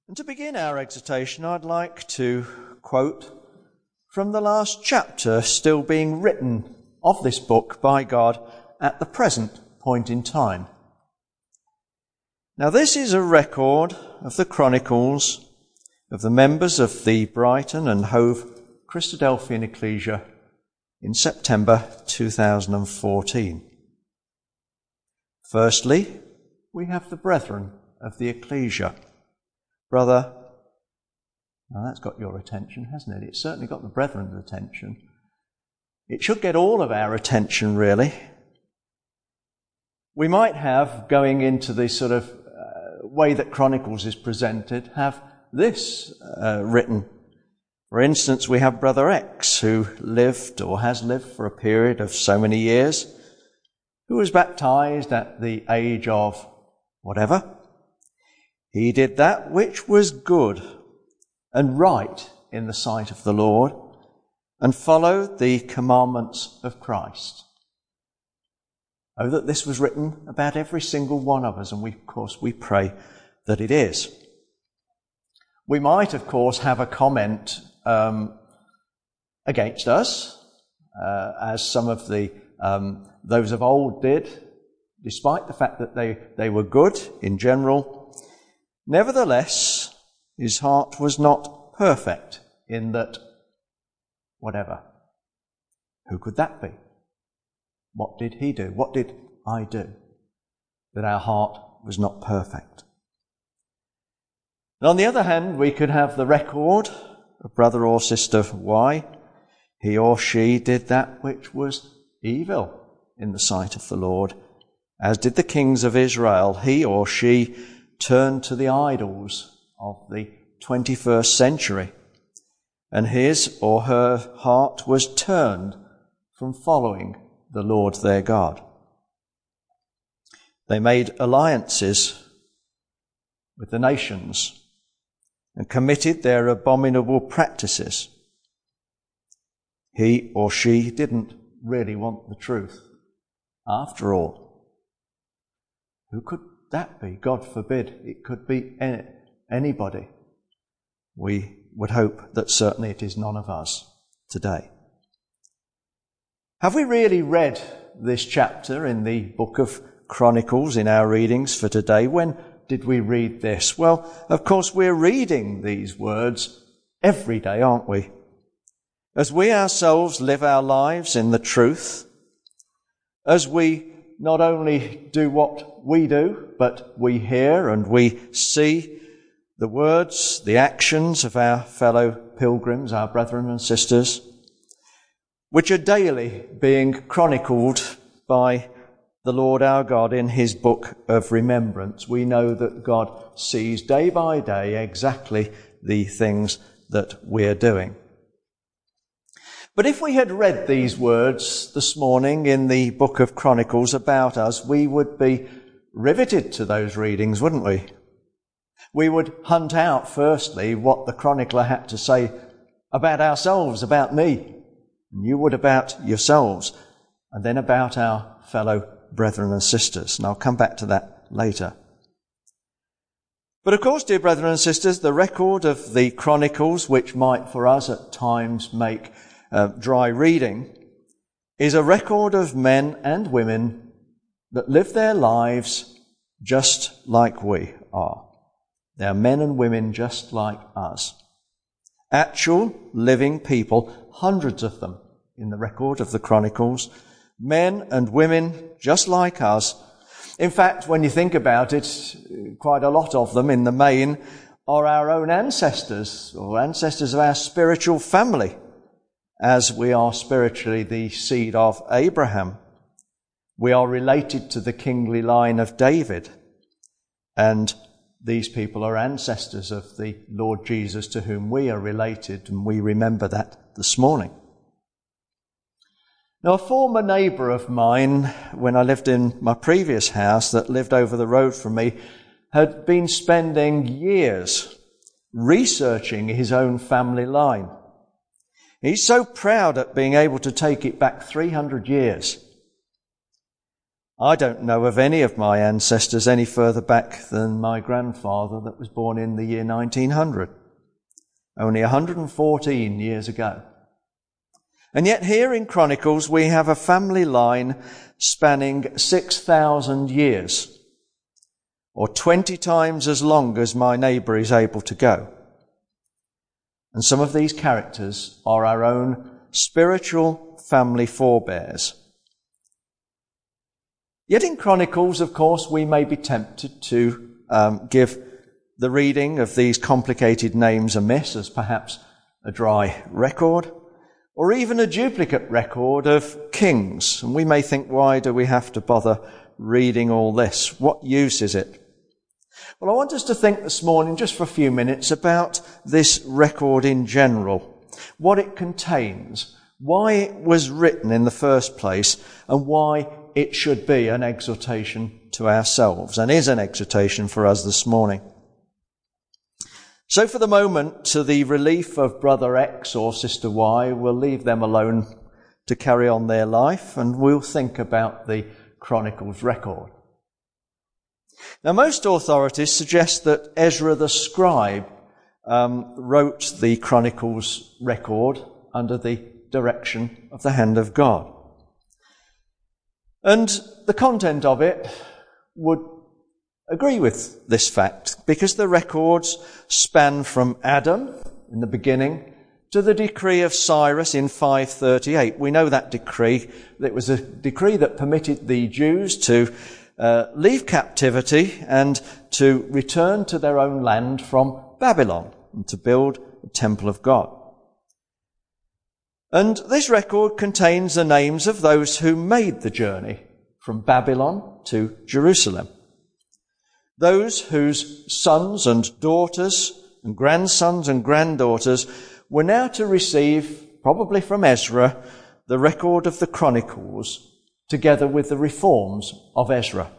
And to begin our exhortation, I'd like to quote from the last chapter still being written of this book by God at the present point in time. Now, this is a record of the chronicles of the members of the Brighton and Hove Christadelphian Ecclesia in September 2014. Firstly, we have the brethren of the Ecclesia. Brother, now that's got your attention, hasn't it? It's certainly got the brethren's attention. It should get all of our attention, really. We might have, going into the sort of way that Chronicles is presented, have this written. For instance, we have Brother X, who lived or has lived for a period of so many years, who was baptized at the age of whatever. He did that which was good and right in the sight of the Lord and followed the commandments of Christ. Oh, that this was written about every single one of us, and we pray that it is. We might, of course, have a comment against us, as some of the those of old did, despite the fact that they were good in general. Nevertheless, his heart was not perfect in that whatever. Who could that be? What did he do? What did I do? That our heart was not perfect. And on the other hand, we could have the record of brother or sister Y. He or she did that which was evil in the sight of the Lord, as did the kings of Israel. He or she turned to the idols of the 21st century, and his or her heart was turned from following the Lord their God. They made alliances with the nations and committed their abominable practices. He or she didn't really want the truth after all. Who could that be? God forbid it could be anybody. We would hope that certainly it is none of us today. Have we really read this chapter in the book of Chronicles in our readings for today? When did we read this? Well, of course, we're reading these words every day, aren't we? As we ourselves live our lives in the truth, as we not only do what we do, but we hear and we see the words, the actions of our fellow pilgrims, our brethren and sisters, which are daily being chronicled by the Lord our God in his book of remembrance. We know that God sees day by day exactly the things that we're doing. But if we had read these words this morning in the book of Chronicles about us, we would be riveted to those readings, wouldn't we? We would hunt out, firstly, what the chronicler had to say about ourselves, about me, and you would about yourselves, and then about our fellow brethren and sisters. And I'll come back to that later. But of course, dear brethren and sisters, the record of the Chronicles, which might for us at times make dry reading, is a record of men and women that live their lives just like we are. They are men and women just like us. Actual living people, hundreds of them in the record of the Chronicles, men and women just like us. In fact, when you think about it, quite a lot of them in the main are our own ancestors, or ancestors of our spiritual family, as we are spiritually the seed of Abraham. We are related to the kingly line of David, and these people are ancestors of the Lord Jesus to whom we are related, and we remember that this morning. Now, a former neighbour of mine, when I lived in my previous house that lived over the road from me, had been spending years researching his own family line. He's so proud at being able to take it back 300 years. I don't know of any of my ancestors any further back than my grandfather that was born in the year 1900, only 114 years ago. And yet here in Chronicles we have a family line spanning 6,000 years, or 20 times as long as my neighbour is able to go. And some of these characters are our own spiritual family forebears. Yet in Chronicles, of course, we may be tempted to give the reading of these complicated names a miss as perhaps a dry record, or even a duplicate record of kings. And we may think, why do we have to bother reading all this? What use is it? Well, I want us to think this morning, just for a few minutes, about this record in general, what it contains, why it was written in the first place, and why it should be an exhortation to ourselves, and is an exhortation for us this morning. So for the moment, to the relief of Brother X or Sister Y, we'll leave them alone to carry on their life, and we'll think about the Chronicles record. Now, most authorities suggest that Ezra the scribe wrote the Chronicles record under the direction of the hand of God. And the content of it would agree with this fact, because the records span from Adam in the beginning to the decree of Cyrus in 538. We know that decree. It was a decree that permitted the Jews to leave captivity and to return to their own land from Babylon and to build a temple of God. And this record contains the names of those who made the journey from Babylon to Jerusalem. Those whose sons and daughters and grandsons and granddaughters were now to receive, probably from Ezra, the record of the Chronicles, together with the reforms of Ezra.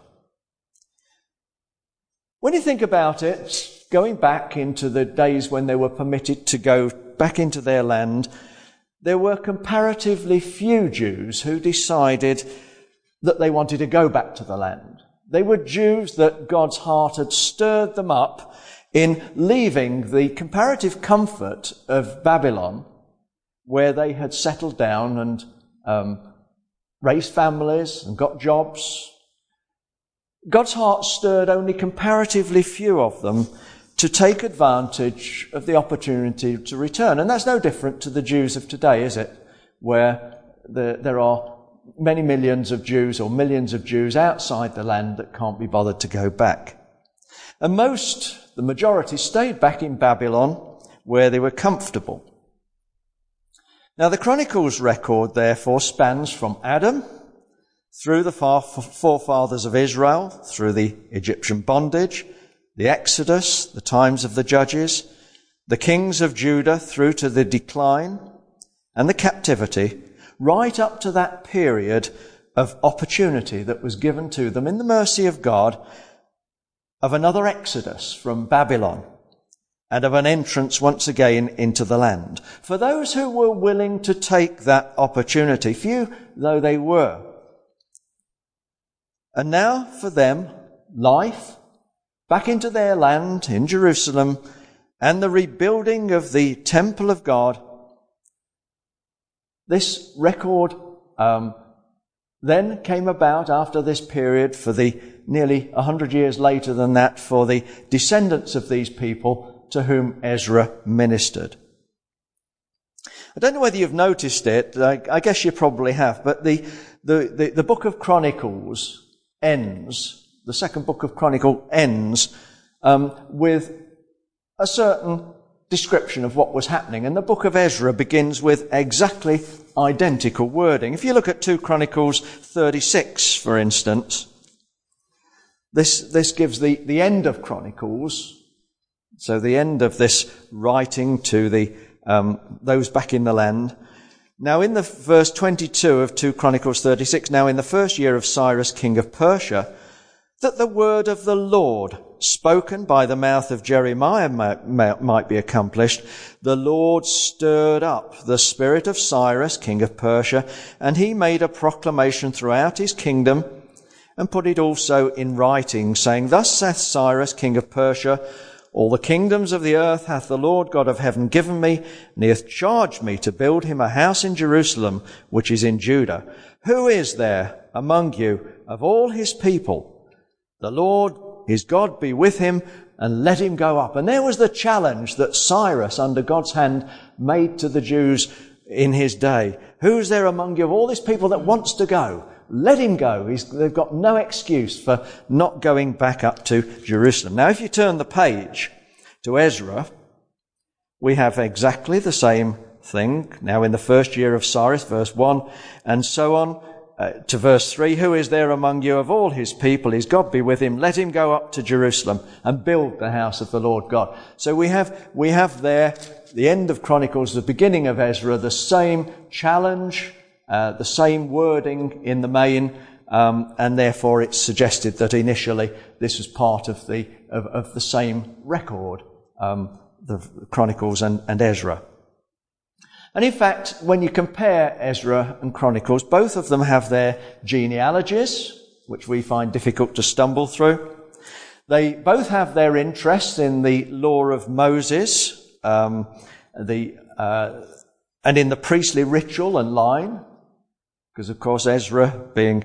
When you think about it, going back into the days when they were permitted to go back into their land, there were comparatively few Jews who decided that they wanted to go back to the land. They were Jews that God's heart had stirred them up in leaving the comparative comfort of Babylon, where they had settled down and raised families and got jobs. God's heart stirred only comparatively few of them to take advantage of the opportunity to return. And that's no different to the Jews of today, is it? Where there are many millions of Jews or millions of Jews outside the land that can't be bothered to go back. And the majority stayed back in Babylon where they were comfortable. Now the Chronicles record therefore spans from Adam through the forefathers of Israel, through the Egyptian bondage, the Exodus, the times of the judges, the kings of Judah through to the decline and the captivity, right up to that period of opportunity that was given to them in the mercy of God of another exodus from Babylon and of an entrance once again into the land. For those who were willing to take that opportunity, few though they were. And now for them, life back into their land in Jerusalem and the rebuilding of the temple of God. This record then came about after this period for the nearly 100 years later than that for the descendants of these people to whom Ezra ministered. I don't know whether you've noticed it. I guess you probably have, but the book of Chronicles ends, the second book of Chronicles ends with a certain description of what was happening. And the book of Ezra begins with exactly identical wording. If you look at 2 Chronicles 36, for instance, this gives the end of Chronicles. So the end of this writing to the those back in the land. Now in the verse 22 of 2 Chronicles 36, now in the first year of Cyrus, king of Persia, that the word of the Lord spoken by the mouth of Jeremiah might be accomplished, the Lord stirred up the spirit of Cyrus, king of Persia, and he made a proclamation throughout his kingdom and put it also in writing, saying, Thus saith Cyrus, king of Persia, All the kingdoms of the earth hath the Lord God of heaven given me, and he hath charged me to build him a house in Jerusalem, which is in Judah. Who is there among you of all his people? The Lord his God be with him, and let him go up. And there was the challenge that Cyrus, under God's hand, made to the Jews in his day. Who's there among you of all these people that wants to go? Let him go. They've got no excuse for not going back up to Jerusalem. Now, if you turn the page to Ezra, we have exactly the same thing. Now, in the first year of Cyrus, verse 1, and so on, to verse 3, Who is there among you of all his people? His God be with him. Let him go up to Jerusalem and build the house of the Lord God. So we have there, the end of Chronicles, the beginning of Ezra, the same challenge, the same wording in the main, and therefore it's suggested that initially this was part of the same record, the Chronicles and Ezra. And in fact, when you compare Ezra and Chronicles, both of them have their genealogies, which we find difficult to stumble through. They both have their interests in the law of Moses, and in the priestly ritual and line, because of course Ezra being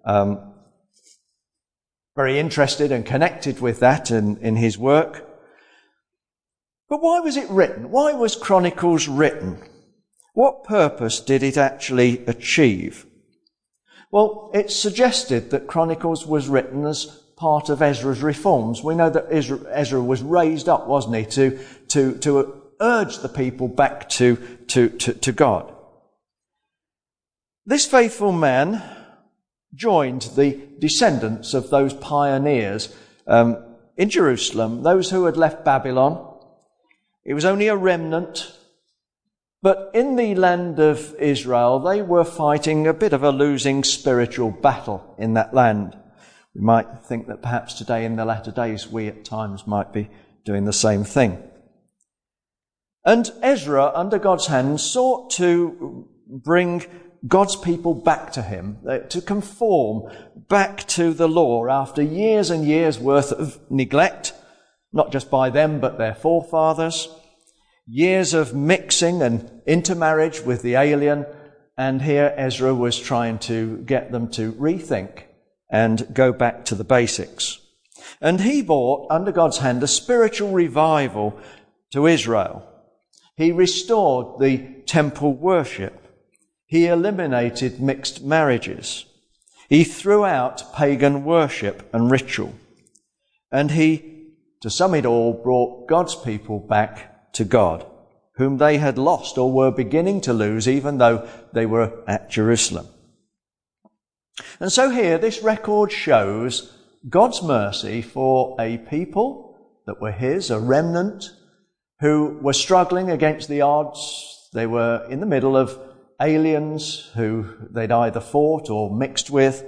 very interested and connected with that in his work. But why was it written? Why was Chronicles written? What purpose did it actually achieve? Well, it's suggested that Chronicles was written as part of Ezra's reforms. We know that Ezra was raised up, wasn't he, to urge the people back to God. This faithful man joined the descendants of those pioneers in Jerusalem, those who had left Babylon. It was only a remnant. But in the land of Israel, they were fighting a bit of a losing spiritual battle in that land. We might think that perhaps today, in the latter days, we at times might be doing the same thing. And Ezra, under God's hand, sought to bring God's people back to him, to conform back to the law after years and years worth of neglect, not just by them but their forefathers. Years of mixing and intermarriage with the alien, and here Ezra was trying to get them to rethink and go back to the basics. And he brought, under God's hand, a spiritual revival to Israel. He restored the temple worship. He eliminated mixed marriages. He threw out pagan worship and ritual. And he, to sum it all, brought God's people back to God, whom they had lost or were beginning to lose, even though they were at Jerusalem. And so here, this record shows God's mercy for a people that were his, a remnant, who were struggling against the odds. They were in the middle of aliens who they'd either fought or mixed with.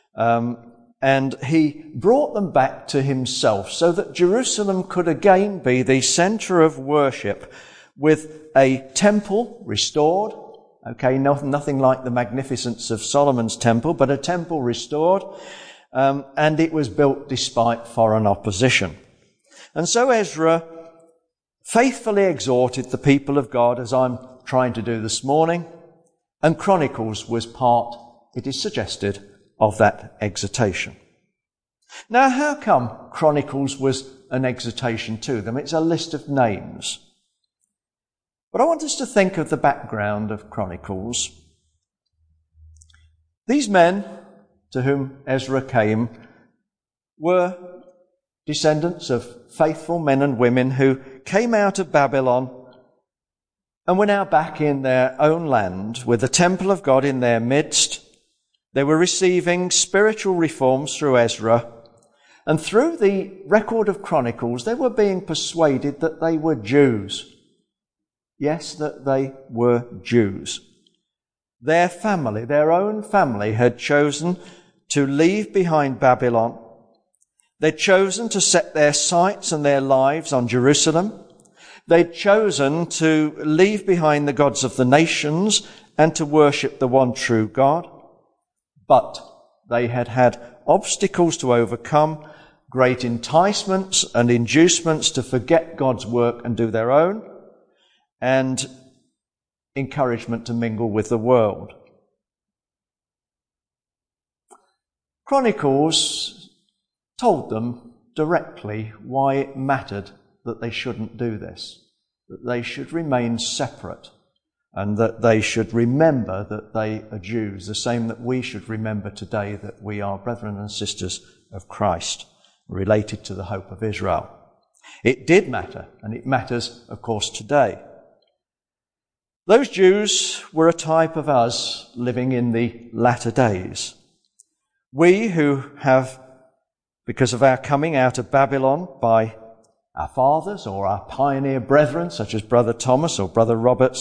And he brought them back to himself so that Jerusalem could again be the centre of worship, with a temple restored. Okay, nothing like the magnificence of Solomon's temple, but a temple restored. And it was built despite foreign opposition. And so Ezra faithfully exhorted the people of God, as I'm trying to do this morning. And Chronicles was part, it is suggested, of that exhortation. Now, how come Chronicles was an exhortation to them? It's a list of names. But I want us to think of the background of Chronicles. These men to whom Ezra came were descendants of faithful men and women who came out of Babylon and were now back in their own land with the temple of God in their midst. They were receiving spiritual reforms through Ezra, and through the record of Chronicles, they were being persuaded that they were Jews. Yes, that they were Jews. Their family, their own family, had chosen to leave behind Babylon. They'd chosen to set their sights and their lives on Jerusalem. They'd chosen to leave behind the gods of the nations and to worship the one true God. But they had had obstacles to overcome, great enticements and inducements to forget God's work and do their own, and encouragement to mingle with the world. Chronicles told them directly why it mattered that they shouldn't do this, that they should remain separate, and that they should remember that they are Jews, the same that we should remember today that we are brethren and sisters of Christ, related to the hope of Israel. It did matter, and it matters, of course, today. Those Jews were a type of us living in the latter days. We who have, because of our coming out of Babylon by our fathers or our pioneer brethren, such as Brother Thomas or Brother Roberts,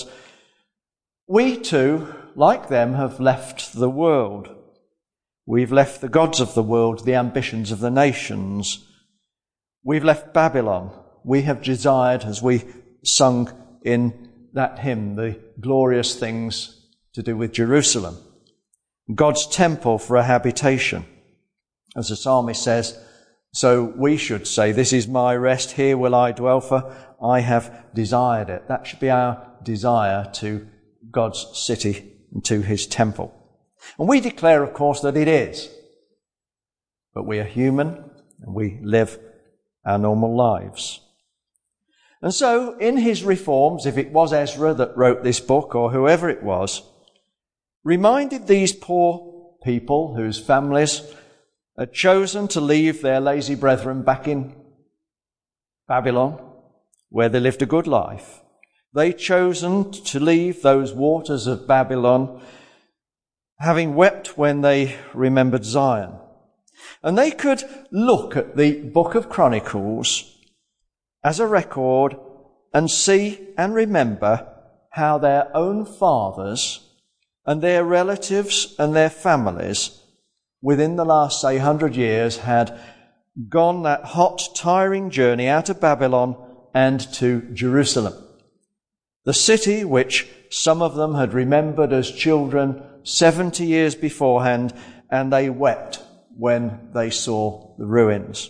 we too, like them, have left the world. We've left the gods of the world, the ambitions of the nations. We've left Babylon. We have desired, as we sung in that hymn, the glorious things to do with Jerusalem, God's temple for a habitation. As the psalmist says, so we should say, this is my rest, here will I dwell, for I have desired it. That should be our desire to God's city and to his temple. And we declare, of course, that it is. But we are human and we live our normal lives. And so, in his reforms, if it was Ezra that wrote this book or whoever it was, reminded these poor people whose families had chosen to leave their lazy brethren back in Babylon, where they lived a good life. They'd chosen to leave those waters of Babylon, having wept when they remembered Zion. And they could look at the book of Chronicles as a record and see and remember how their own fathers and their relatives and their families within the last, say, 100 years had gone that hot, tiring journey out of Babylon and to Jerusalem, the city which some of them had remembered as children 70 years beforehand, and they wept when they saw the ruins.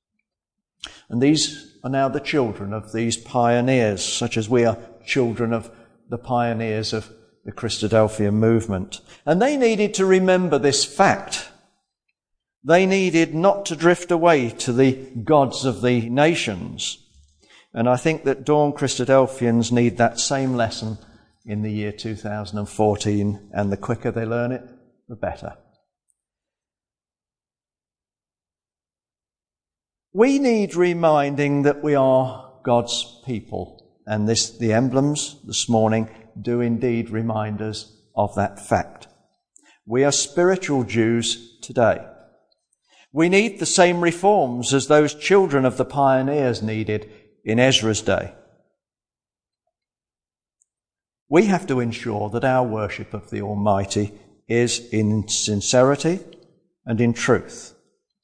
And these are now the children of these pioneers, such as we are children of the pioneers of the Christadelphian movement. And they needed to remember this fact. They needed not to drift away to the gods of the nations. And I think that Dawn Christadelphians need that same lesson in the year 2014, and the quicker they learn it, the better. We need reminding that we are God's people, and the emblems this morning do indeed remind us of that fact. We are spiritual Jews today. We need the same reforms as those children of the pioneers needed in Ezra's day. We have to ensure that our worship of the Almighty is in sincerity and in truth.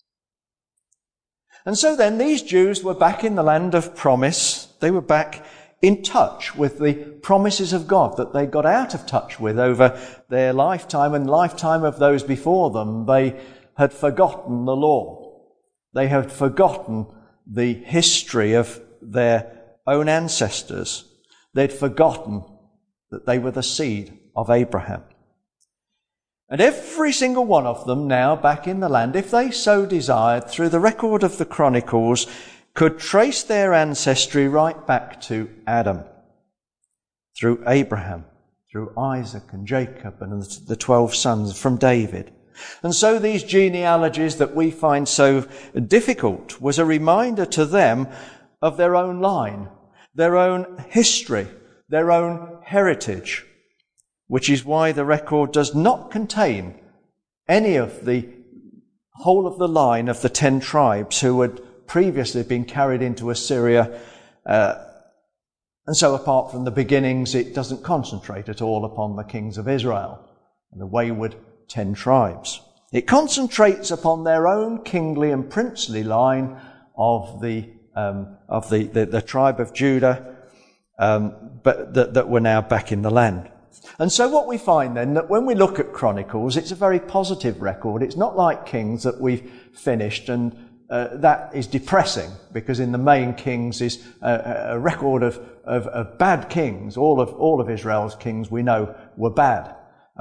And so then these Jews were back in the land of promise. They were back in touch with the promises of God that they got out of touch with over their lifetime and lifetime of those before them. They had forgotten the law. They had forgotten the history of their own ancestors. They'd forgotten that they were the seed of Abraham. And every single one of them now back in the land, if they so desired, through the record of the Chronicles, could trace their ancestry right back to Adam, through Abraham, through Isaac and Jacob and the 12 sons from David. And so these genealogies that we find so difficult was a reminder to them of their own line, their own history, their own heritage, which is why the record does not contain any of the whole of the line of the 10 tribes who had previously been carried into Assyria. And so apart from the beginnings, it doesn't concentrate at all upon the kings of Israel and the wayward 10 tribes. It concentrates upon their own kingly and princely line of the tribe of Judah, but that were now back in the land. And so what we find then, that when we look at Chronicles, it's a very positive record. It's not like Kings that we've finished, and that is depressing, because in the main Kings is a record of bad kings. All of Israel's kings we know were bad.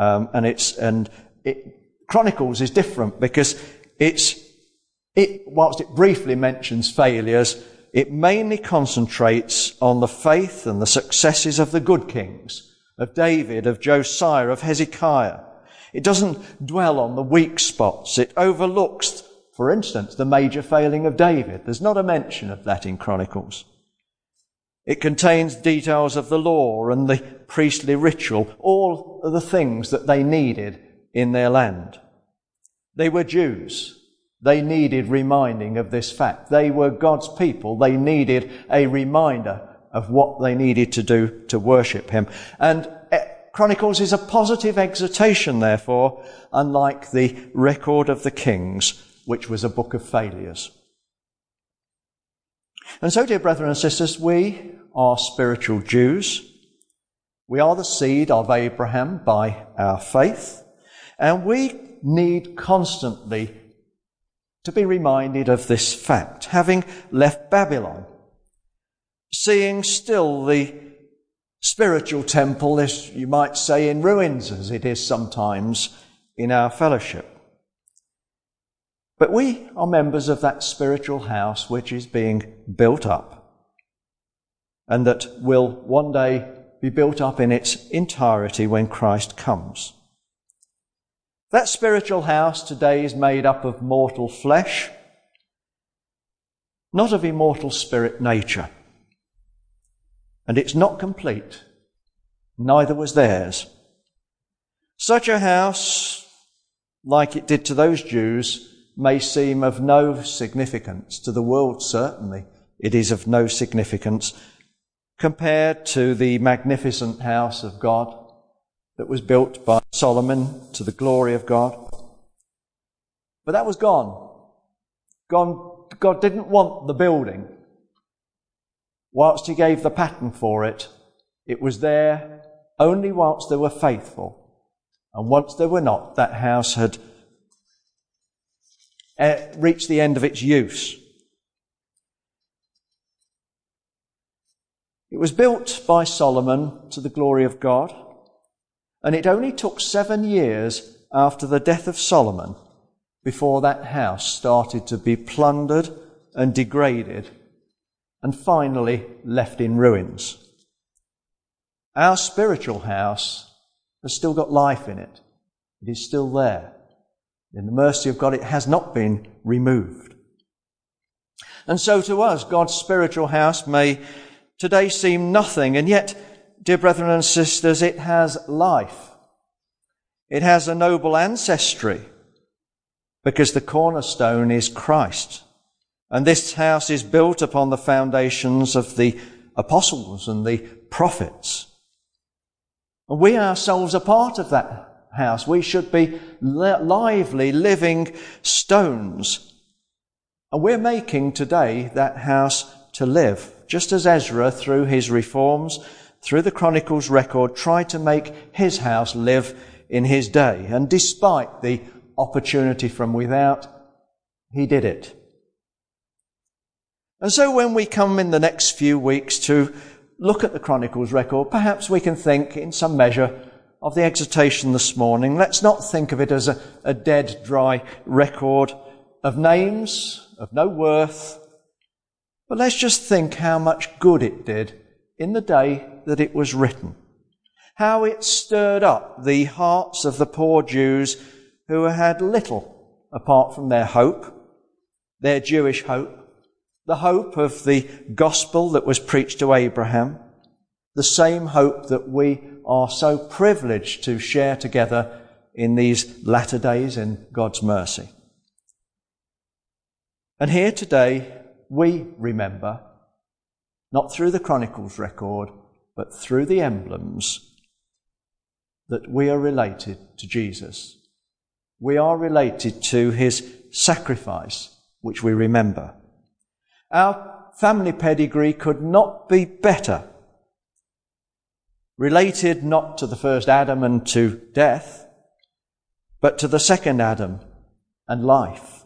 Chronicles is different, because whilst it briefly mentions failures, it mainly concentrates on the faith and the successes of the good kings, of David, of Josiah, of Hezekiah. It doesn't dwell on the weak spots. It overlooks, for instance, the major failing of David. There's not a mention of that in Chronicles. It contains details of the law and the priestly ritual, all of the things that they needed in their land. They were Jews. They needed reminding of this fact. They were God's people. They needed a reminder of what they needed to do to worship him. And Chronicles is a positive exhortation, therefore, unlike the record of the Kings, which was a book of failures. And so, dear brethren and sisters, we are spiritual Jews. We are the seed of Abraham by our faith, and we need constantly to be reminded of this fact. Having left Babylon, seeing still the spiritual temple, as you might say, in ruins, as it is sometimes in our fellowship. But we are members of that spiritual house which is being built up, and that will one day be built up in its entirety when Christ comes. That spiritual house today is made up of mortal flesh, not of immortal spirit nature. And it's not complete. Neither was theirs. Such a house, like it did to those Jews, may seem of no significance. To the world, certainly, it is of no significance compared to the magnificent house of God that was built by Solomon to the glory of God. But that was gone. God didn't want the building. Whilst he gave the pattern for it, it was there only whilst they were faithful. And once they were not, that house had reached the end of its use. It was built by Solomon to the glory of God, and it only took 7 years after the death of Solomon before that house started to be plundered and degraded and finally left in ruins. Our spiritual house has still got life in it. It is still there. In the mercy of God, it has not been removed. And so to us, God's spiritual house may today seem nothing, and yet, dear brethren and sisters, it has life. It has a noble ancestry, because the cornerstone is Christ. And this house is built upon the foundations of the apostles and the prophets. And we ourselves are part of that house. We should be lively, living stones. And we're making today that house to live, just as Ezra, through his reforms, through the Chronicles record, tried to make his house live in his day. And despite the opportunity from without, he did it. And so when we come in the next few weeks to look at the Chronicles record, perhaps we can think in some measure of the exhortation this morning. Let's not think of it as a dead, dry record of names, of no worth, but let's just think how much good it did in the day that it was written. How it stirred up the hearts of the poor Jews who had little apart from their hope, their Jewish hope, the hope of the gospel that was preached to Abraham, the same hope that we are so privileged to share together in these latter days in God's mercy. And here today we remember, not through the Chronicles record, but through the emblems, that we are related to Jesus. We are related to his sacrifice, which we remember. Our family pedigree could not be better. related not to the first Adam and to death, but to the second Adam and life.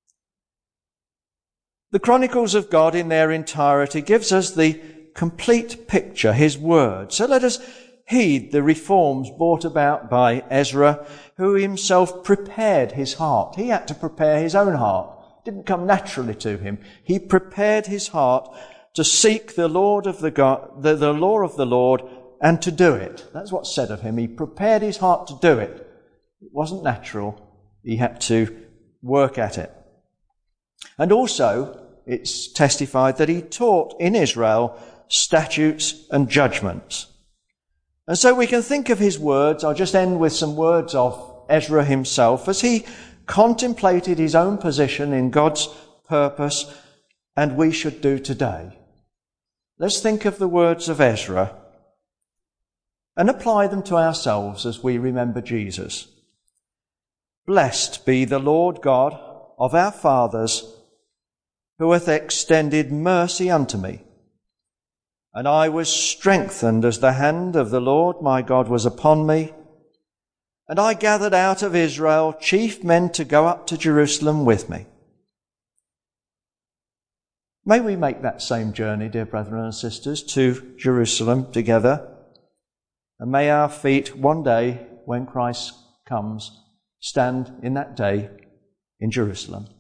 The Chronicles of God in their entirety gives us the complete picture, his word. So let us heed the reforms brought about by Ezra, who himself prepared his heart. He had to prepare his own heart. It didn't come naturally to him. He prepared his heart to seek the Lord of the law of the Lord and to do it. That's what's said of him. He prepared his heart to do it. It wasn't natural. He had to work at it. And also, it's testified that he taught in Israel statutes and judgments. And so we can think of his words. I'll just end with some words of Ezra himself as he contemplated his own position in God's purpose, and we should do today. Let's think of the words of Ezra and apply them to ourselves as we remember Jesus. Blessed be the Lord God of our fathers, who hath extended mercy unto me. And I was strengthened as the hand of the Lord my God was upon me. And I gathered out of Israel chief men to go up to Jerusalem with me. May we make that same journey, dear brethren and sisters, to Jerusalem together. And may our feet one day, when Christ comes, stand in that day in Jerusalem.